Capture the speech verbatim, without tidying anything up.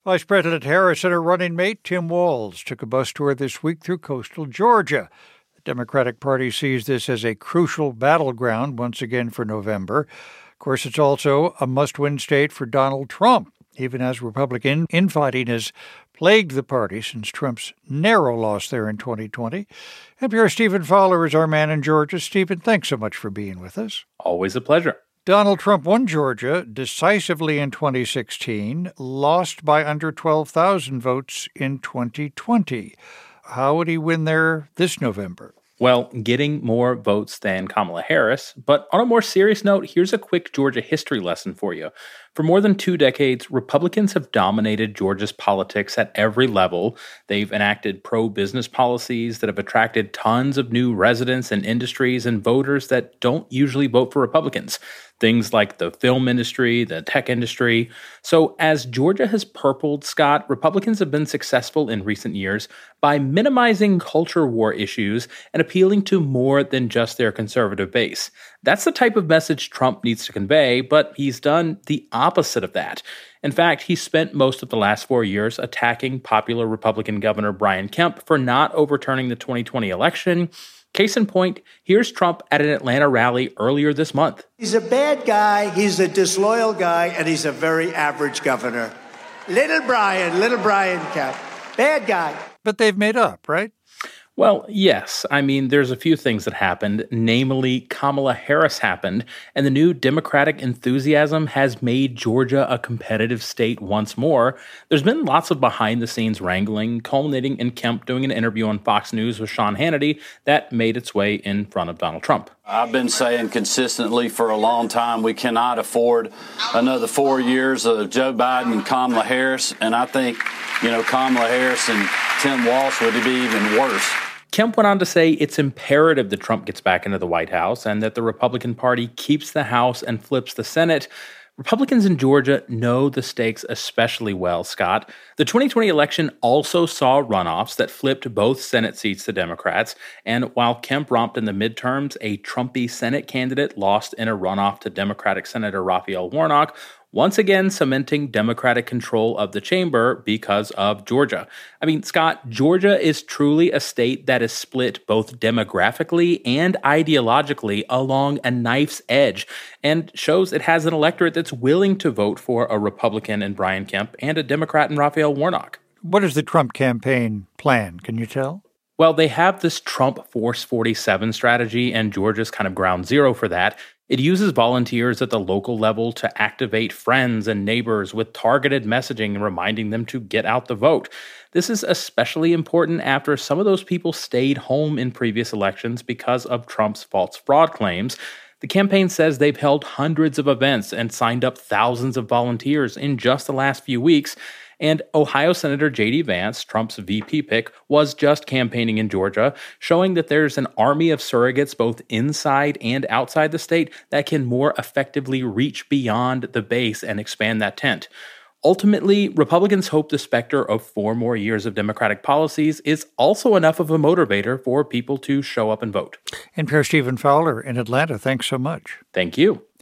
Vice President Harris and her running mate, Tim Walz, took a bus tour this week through coastal Georgia. The Democratic Party sees this as a crucial battleground once again for November. Of course, it's also a must-win state for Donald Trump, even as Republican infighting has plagued the party since Trump's narrow loss there in twenty twenty. N P R's Stephen Fowler is our man in Georgia. Stephen, thanks so much for being with us. Always a pleasure. Donald Trump won Georgia decisively in twenty sixteen, lost by under twelve thousand votes in twenty twenty. How would he win there this November? Well, getting more votes than Kamala Harris. But on a more serious note, here's a quick Georgia history lesson for you. For more than two decades, Republicans have dominated Georgia's politics at every level. They've enacted pro-business policies that have attracted tons of new residents and industries and voters that don't usually vote for Republicans. Things like the film industry, the tech industry. So as Georgia has purpled, Scott, Republicans have been successful in recent years by minimizing culture war issues and appealing to more than just their conservative base. That's the type of message Trump needs to convey, but he's done the opposite of that. In fact, he spent most of the last four years attacking popular Republican Governor Brian Kemp for not overturning the twenty twenty election. Case in point, here's Trump at an Atlanta rally earlier this month. He's a bad guy, he's a disloyal guy, and he's a very average governor. Little Brian, little Brian Kemp. Bad guy. But they've made up, right? Well, yes. I mean, there's a few things that happened, namely Kamala Harris happened, and the new Democratic enthusiasm has made Georgia a competitive state once more. There's been lots of behind-the-scenes wrangling, culminating in Kemp doing an interview on Fox News with Sean Hannity that made its way in front of Donald Trump. I've been saying consistently for a long time we cannot afford another four years of Joe Biden and Kamala Harris, and I think, you know, Kamala Harris and Tim Walz would be even worse. Kemp went on to say it's imperative that Trump gets back into the White House and that the Republican Party keeps the House and flips the Senate. Republicans in Georgia know the stakes especially well, Scott. The twenty twenty election also saw runoffs that flipped both Senate seats to Democrats, and while Kemp romped in the midterms, a Trumpy Senate candidate lost in a runoff to Democratic Senator Raphael Warnock, once again cementing Democratic control of the chamber because of Georgia. I mean, Scott, Georgia is truly a state that is split both demographically and ideologically along a knife's edge, and shows it has an electorate that's willing to vote for a Republican in Brian Kemp and a Democrat in Raphael Warnock. What is the Trump campaign plan? Can you tell? Well, they have this Trump Force forty-seven strategy, and Georgia's kind of ground zero for that. It uses volunteers at the local level to activate friends and neighbors with targeted messaging and reminding them to get out the vote. This is especially important after some of those people stayed home in previous elections because of Trump's false fraud claims. The campaign says they've held hundreds of events and signed up thousands of volunteers in just the last few weeks. And Ohio Senator J D Vance, Trump's V P pick, was just campaigning in Georgia, showing that there's an army of surrogates both inside and outside the state that can more effectively reach beyond the base and expand that tent. Ultimately, Republicans hope the specter of four more years of Democratic policies is also enough of a motivator for people to show up and vote. N P R Stephen Fowler in Atlanta, thanks so much. Thank you.